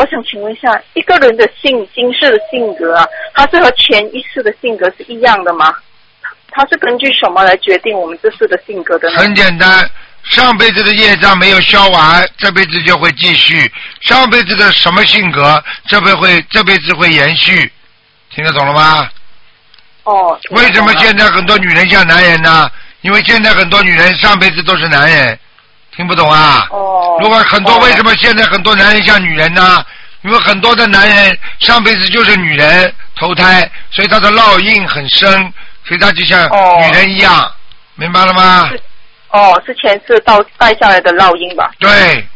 我想请问一下，一个人的今世的性格啊，它是和前一世的性格是一样的吗？它是根据什么来决定我们这世的性格的呢？ 很简单，上辈子的业障没有消完，这辈子就会继续。上辈子的什么性格，这辈子会延续。听得懂了吗？ 哦。 为什么现在很多女人像男人呢？因为现在很多女人上辈子都是男人。听不懂啊？ 哦。 如果很多，为什么现在很多男人像女人呢？因为很多的男人上辈子就是女人投胎，所以他的烙印很深，所以他就像女人一样，明白了吗？ 是前世带下来的烙印吧？ 对，